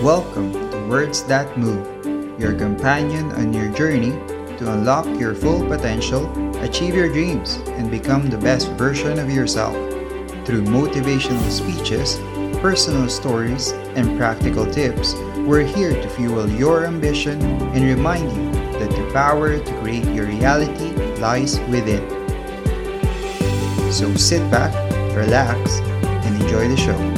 Welcome to Words That Move, your companion on your journey to unlock your full potential, achieve your dreams, and become the best version of yourself. Through motivational speeches, personal stories, and practical tips, we're here to fuel your ambition and remind you that the power to create your reality lies within. So sit back, relax, and enjoy the show.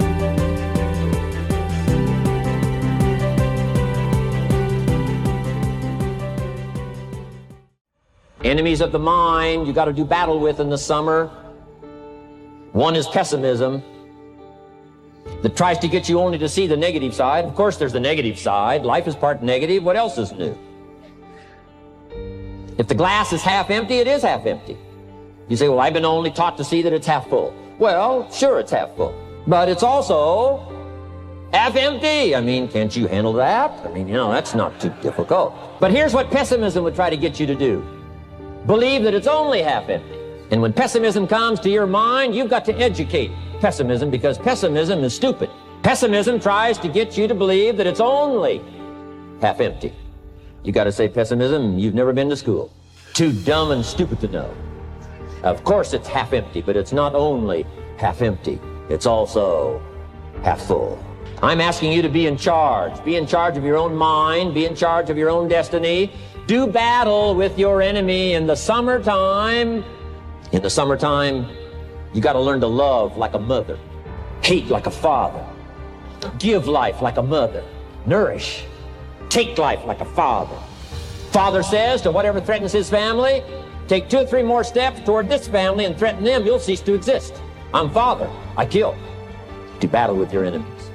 Enemies of the mind you got to do battle with in the summer. One is pessimism that tries to get you only to see the negative side. Of course, there's the negative side. Life is part negative. What else is new? If the glass is half empty, it is half empty. You say, well, I've been only taught to see that it's half full. Well, sure, it's half full, but it's also half empty. I mean, can't you handle that? I mean, that's not too difficult. But here's what pessimism would try to get you to do. Believe that it's only half empty. And when pessimism comes to your mind, you've got to educate pessimism, because pessimism is stupid. Pessimism tries to get you to believe that it's only half empty. You got to say, pessimism, you've never been to school. Too dumb and stupid to know. Of course it's half empty, but it's not only half empty. It's also half full. I'm asking you to be in charge. Be in charge of your own mind. Be in charge of your own destiny. Do battle with your enemy in the summertime. In the summertime, you got to learn to love like a mother, hate like a father, give life like a mother, nourish, take life like a father. Father says to whatever threatens his family, take 2 or 3 more steps toward this family and threaten them, you'll cease to exist. I'm father, I kill. Do battle with your enemies.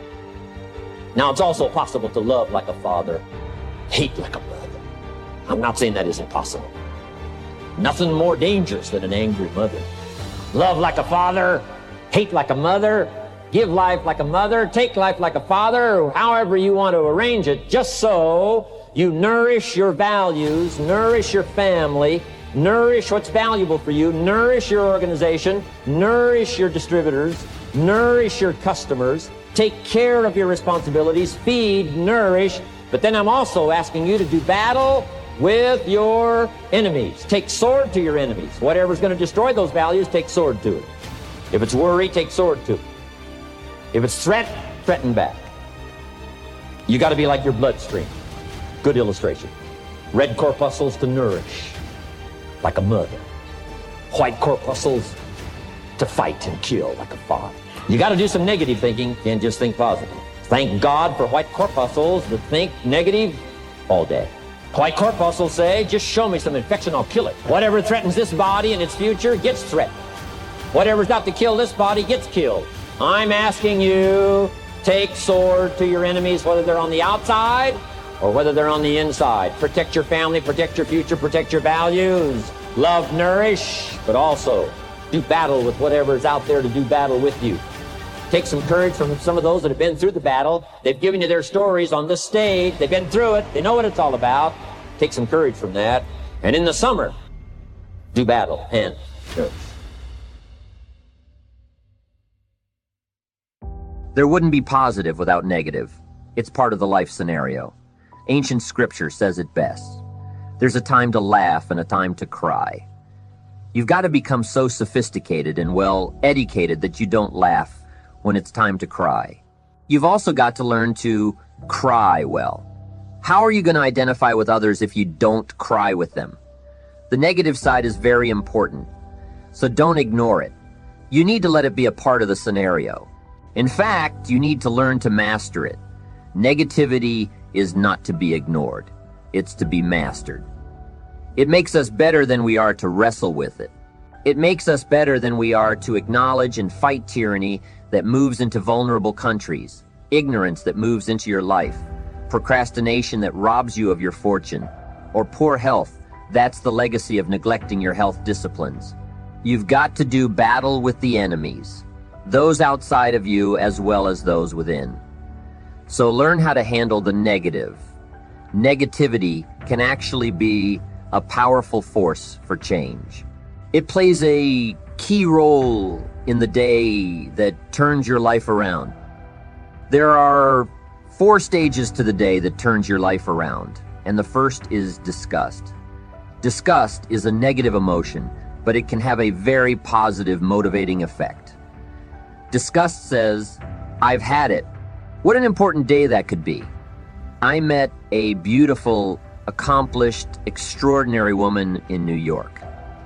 Now, it's also possible to love like a father, hate like a mother. I'm not saying that isn't possible. Nothing more dangerous than an angry mother. Love like a father, hate like a mother, give life like a mother, take life like a father, however you want to arrange it, just so you nourish your values, nourish your family, nourish what's valuable for you, nourish your organization, nourish your distributors, nourish your customers, take care of your responsibilities, feed, nourish. But then I'm also asking you to do battle with your enemies. Take sword to your enemies. Whatever's going to destroy those values, take sword to it. If it's worry, take sword to it. If it's threat, threaten back. You got to be like your bloodstream. Good illustration. Red corpuscles to nourish, like a mother. White corpuscles to fight and kill, like a father. You got to do some negative thinking, can't just think positive. Thank God for white corpuscles that think negative all day. White corpuscles say, just show me some infection, I'll kill it. Whatever threatens this body and its future gets threatened. Whatever's got to kill this body gets killed. I'm asking you, take sword to your enemies, whether they're on the outside or whether they're on the inside. Protect your family, protect your future, protect your values. Love, nourish, but also do battle with whatever's out there to do battle with you. Take some courage from some of those that have been through the battle. They've given you their stories on this stage. They've been through it. They know what it's all about. Take some courage from that. And in the summer, do battle and nourish. There wouldn't be positive without negative. It's part of the life scenario. Ancient scripture says it best. There's a time to laugh and a time to cry. You've got to become so sophisticated and well-educated that you don't laugh when it's time to cry. You've also got to learn to cry well. How are you going to identify with others if you don't cry with them? The negative side is very important, so don't ignore it. You need to let it be a part of the scenario. In fact, you need to learn to master it. Negativity is not to be ignored. It's to be mastered. It makes us better than we are to wrestle with it. It makes us better than we are to acknowledge and fight tyranny that moves into vulnerable countries, ignorance that moves into your life, procrastination that robs you of your fortune, or poor health. That's the legacy of neglecting your health disciplines. You've got to do battle with the enemies, those outside of you as well as those within. So learn how to handle the negative. Negativity can actually be a powerful force for change. It plays a key role in the day that turns your life around. There are 4 stages to the day that turns your life around, and the first is disgust. Disgust is a negative emotion, but it can have a very positive, motivating effect. Disgust says, "I've had it." What an important day that could be. I met a beautiful, accomplished, extraordinary woman in New York.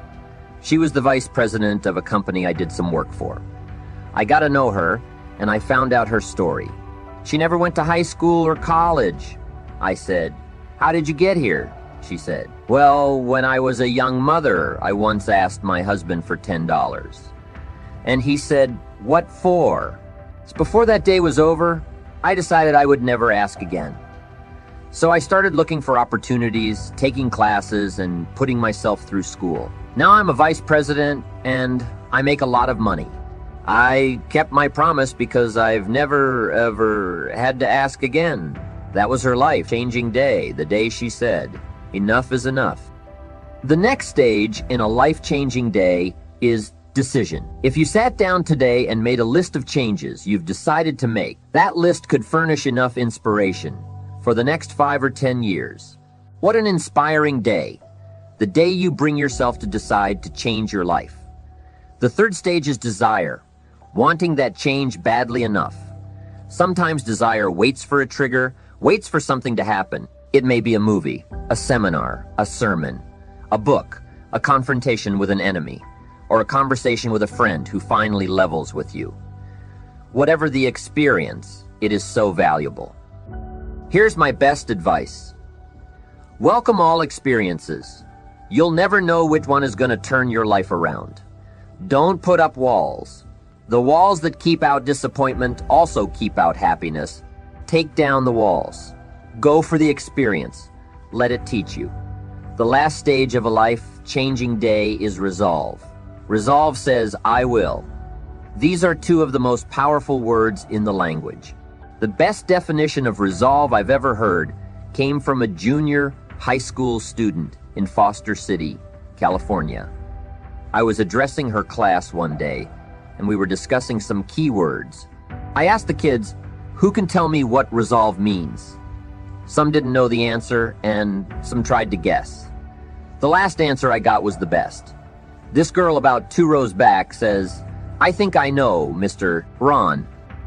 She was the vice president of a company I did some work for. I got to know her, and I found out her story. She never went to high school or college. I said, "How did you get here?" She said, "Well, when I was a young mother, I once asked my husband for $10. And he said, 'What for?' Before that day was over, I decided I would never ask again. So I started looking for opportunities, taking classes, and putting myself through school. Now I'm a vice president, and I make a lot of money. I kept my promise because I've never, ever had to ask again." That was her life-changing day, the day she said, "Enough is enough." The next stage in a life-changing day is decision. If you sat down today and made a list of changes you've decided to make, that list could furnish enough inspiration for the next 5 or 10 years. What an inspiring day. The day you bring yourself to decide to change your life. The third stage is desire, wanting that change badly enough. Sometimes desire waits for a trigger, waits for something to happen. It may be a movie, a seminar, a sermon, a book, a confrontation with an enemy, or a conversation with a friend who finally levels with you. Whatever the experience, it is so valuable. Here's my best advice. Welcome all experiences. You'll never know which one is going to turn your life around. Don't put up walls. The walls that keep out disappointment also keep out happiness. Take down the walls. Go for the experience. Let it teach you. The last stage of a life-changing day is resolve. Resolve says, "I will." These are 2 of the most powerful words in the language. The best definition of resolve I've ever heard came from a junior high school student in Foster City, California. I was addressing her class one day, and we were discussing some keywords. I asked the kids, "Who can tell me what resolve means?" Some didn't know the answer, and some tried to guess. The last answer I got was the best. This girl about 2 rows back says, "I think I know, Mr. Ron."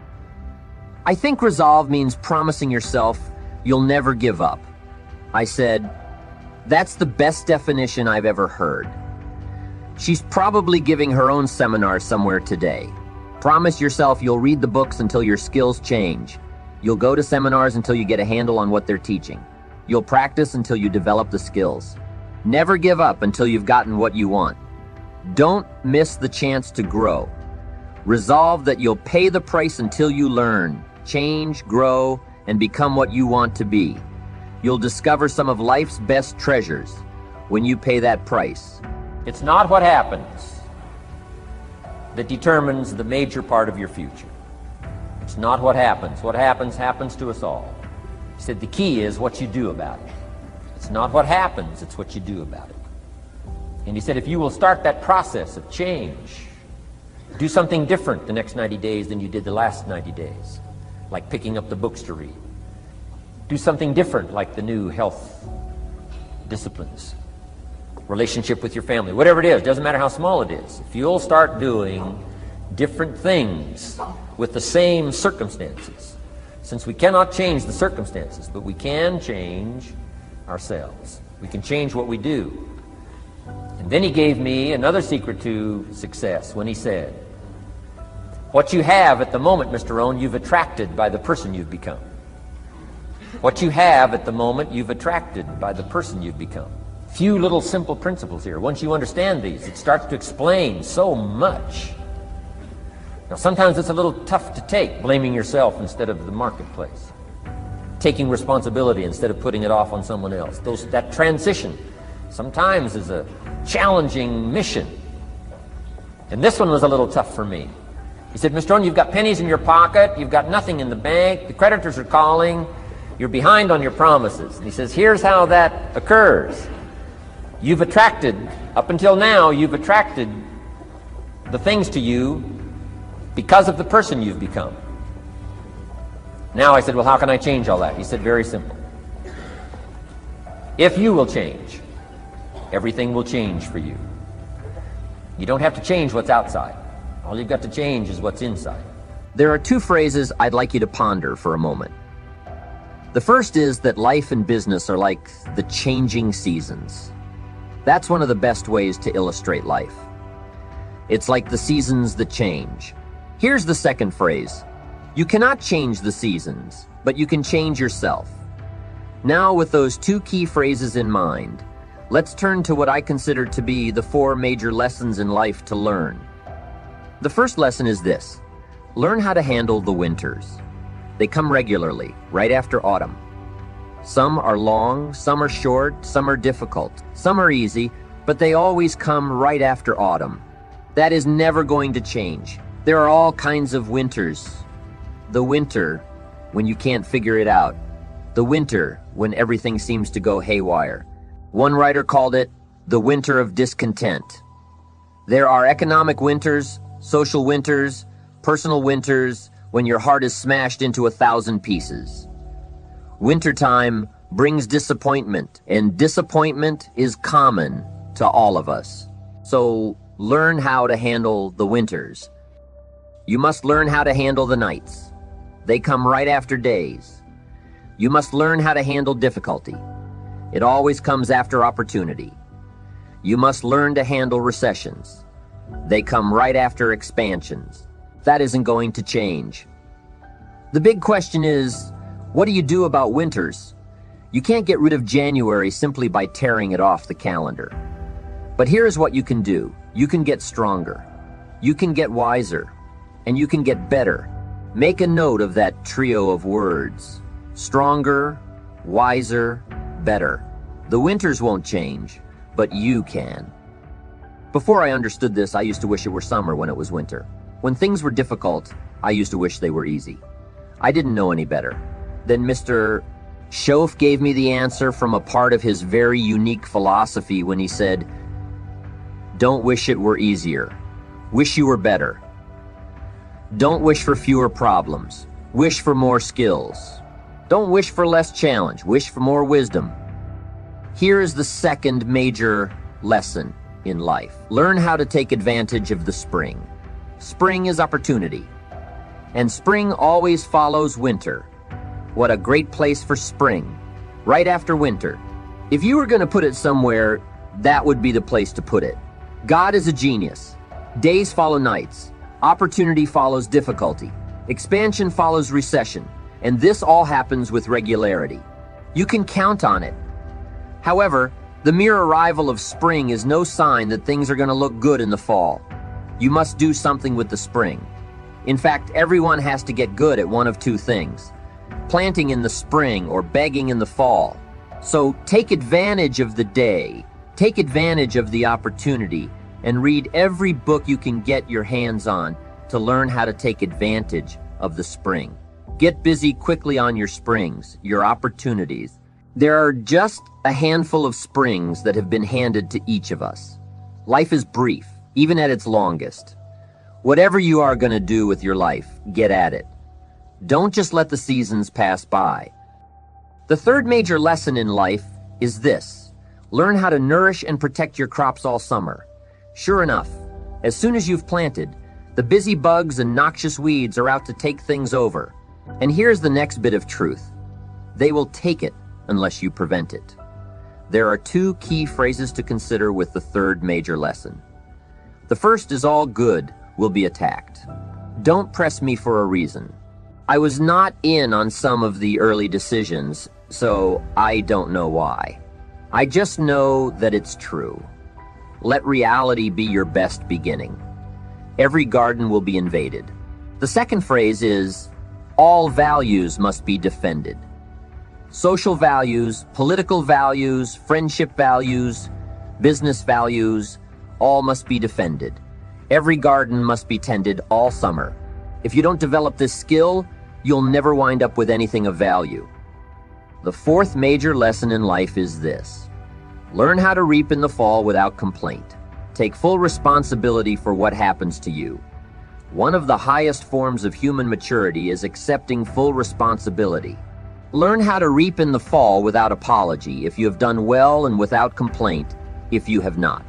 I think resolve means promising yourself you'll never give up. I said, "That's the best definition I've ever heard." She's probably giving her own seminar somewhere today. Promise yourself you'll read the books until your skills change. You'll go to seminars until you get a handle on what they're teaching. You'll practice until you develop the skills. Never give up until you've gotten what you want. Don't miss the chance to grow. Resolve that you'll pay the price until you learn, change, grow, and become what you want to be. You'll discover some of life's best treasures when you pay that price. It's not what happens that determines the major part of your future. It's not what happens. What happens, happens to us all. He said the key is what you do about it. It's not what happens, it's what you do about it. And he said if you will start that process of change, do something different the next 90 days than you did the last 90 days, like picking up the books to read. Do something different like the new health disciplines, relationship with your family, whatever it is, doesn't matter how small it is. If you'll start doing different things with the same circumstances, since we cannot change the circumstances, but we can change ourselves. We can change what we do. And then he gave me another secret to success when he said, what you have at the moment, Mr. Rohn, you've attracted by the person you've become. What you have at the moment, you've attracted by the person you've become. Few little simple principles here. Once you understand these, it starts to explain so much. Now, sometimes it's a little tough to take, blaming yourself instead of the marketplace, taking responsibility instead of putting it off on someone else. That transition sometimes is a challenging mission. And this one was a little tough for me. He said, Mr. Rohn, you've got pennies in your pocket, you've got nothing in the bank, the creditors are calling, you're behind on your promises. And he says, here's how that occurs. You've attracted, up until now, you've attracted the things to you because of the person you've become. Now I said, well, how can I change all that? He said, very simple. If you will change, everything will change for you. You don't have to change what's outside. All you've got to change is what's inside. There are two phrases I'd like you to ponder for a moment. The first is that life and business are like the changing seasons. That's one of the best ways to illustrate life. It's like the seasons that change. Here's the second phrase. You cannot change the seasons, but you can change yourself. Now, with those two key phrases in mind, let's turn to what I consider to be the four major lessons in life to learn. The first lesson is this: learn how to handle the winters. They come regularly, right after autumn. Some are long, some are short, some are difficult, some are easy, but they always come right after autumn. That is never going to change. There are all kinds of winters. The winter when you can't figure it out. The winter when everything seems to go haywire. One writer called it the winter of discontent. There are economic winters, social winters, personal winters, when your heart is smashed into 1,000 pieces. Wintertime brings disappointment, and disappointment is common to all of us. So learn how to handle the winters. You must learn how to handle the nights. They come right after days. You must learn how to handle difficulty. It always comes after opportunity. You must learn to handle recessions. They come right after expansions. That isn't going to change. The big question is, what do you do about winters? You can't get rid of January simply by tearing it off the calendar. But here's what you can do. You can get stronger. You can get wiser. And you can get better. Make a note of that trio of words. Stronger, wiser, better. The winters won't change, but you can. Before I understood this, I used to wish it were summer when it was winter. When things were difficult, I used to wish they were easy. I didn't know any better. Then Mr. Shoaff gave me the answer from a part of his very unique philosophy when he said, "Don't wish it were easier. Wish you were better. Don't wish for fewer problems. Wish for more skills. Don't wish for less challenge. Wish for more wisdom." Here is the second major lesson in life. Learn how to take advantage of the spring. Spring is opportunity. And spring always follows winter. What a great place for spring. Right after winter. If you were going to put it somewhere, that would be the place to put it. God is a genius. Days follow nights. Opportunity follows difficulty. Expansion follows recession. And this all happens with regularity. You can count on it. However, the mere arrival of spring is no sign that things are going to look good in the fall. You must do something with the spring. In fact, everyone has to get good at one of two things: planting in the spring or begging in the fall. So take advantage of the day, take advantage of the opportunity, and read every book you can get your hands on to learn how to take advantage of the spring. Get busy quickly on your springs, your opportunities. There are just a handful of springs that have been handed to each of us. Life is brief, even at its longest. Whatever you are going to do with your life, get at it. Don't just let the seasons pass by. The third major lesson in life is this: learn how to nourish and protect your crops all summer. Sure enough, as soon as you've planted, the busy bugs and noxious weeds are out to take things over. And here's the next bit of truth: they will take it unless you prevent it. There are two key phrases to consider with the third major lesson. The first is all good will be attacked. Don't press me for a reason. I was not in on some of the early decisions, so I don't know why. I just know that it's true. Let reality be your best beginning. Every garden will be invaded. The second phrase is, all values must be defended. Social values, political values, friendship values, business values, all must be defended. Every garden must be tended all summer. If you don't develop this skill, you'll never wind up with anything of value. The fourth major lesson in life is this: learn how to reap in the fall without complaint. Take full responsibility for what happens to you. One of the highest forms of human maturity is accepting full responsibility. Learn how to reap in the fall without apology if you have done well, and without complaint if you have not.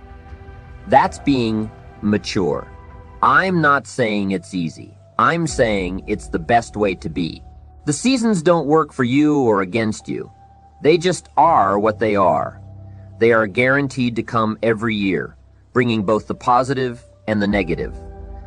That's being mature. I'm not saying it's easy. I'm saying it's the best way to be. The seasons don't work for you or against you. They just are what they are. They are guaranteed to come every year, bringing both the positive and the negative.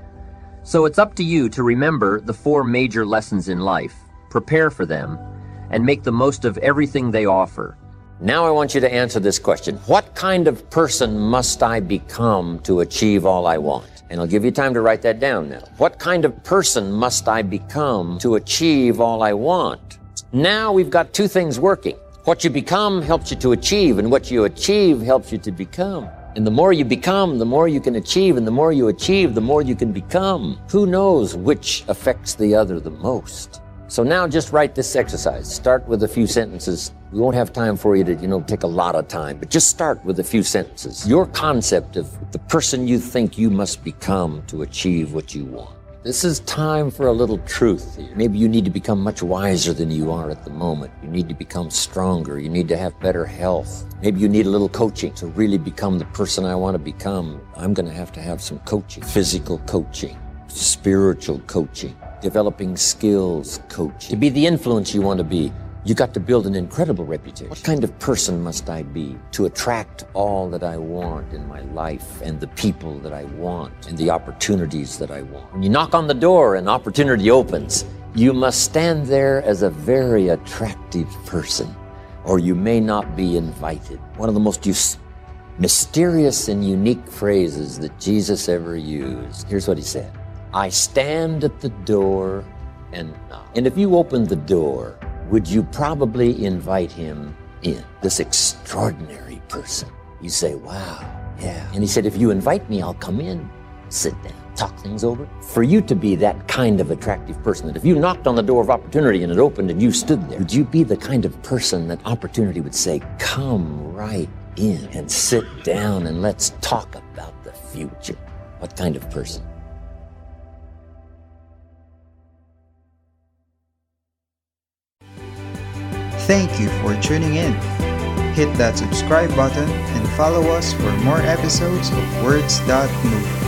So it's up to you to remember the 4 major lessons in life, prepare for them, and make the most of everything they offer. Now I want you to answer this question. What kind of person must I become to achieve all I want? And I'll give you time to write that down now. What kind of person must I become to achieve all I want? Now we've got 2 things working. What you become helps you to achieve, and what you achieve helps you to become. And the more you become, the more you can achieve, and the more you achieve, the more you can become. Who knows which affects the other the most? So now just write this exercise. Start with a few sentences. We won't have time for you to, take a lot of time, but just start with a few sentences. Your concept of the person you think you must become to achieve what you want. This is time for a little truth here. Maybe you need to become much wiser than you are at the moment. You need to become stronger. You need to have better health. Maybe you need a little coaching to really become the person I want to become. I'm going to have some coaching. Physical coaching, spiritual coaching, developing skills coaching. To be the influence you want to be, you got to build an incredible reputation. What kind of person must I be to attract all that I want in my life, and the people that I want, and the opportunities that I want? When you knock on the door and opportunity opens, you must stand there as a very attractive person, or you may not be invited. One of the most mysterious and unique phrases that Jesus ever used. Here's what he said. I stand at the door and knock. And if you opened the door, would you probably invite him in? This extraordinary person. You say, wow, yeah. And he said, if you invite me, I'll come in, sit down, talk things over. For you to be that kind of attractive person, that if you knocked on the door of opportunity and it opened and you stood there, would you be the kind of person that opportunity would say, come right in and sit down and let's talk about the future? What kind of person? Thank you for tuning in. Hit that subscribe button and follow us for more episodes of Words That Move.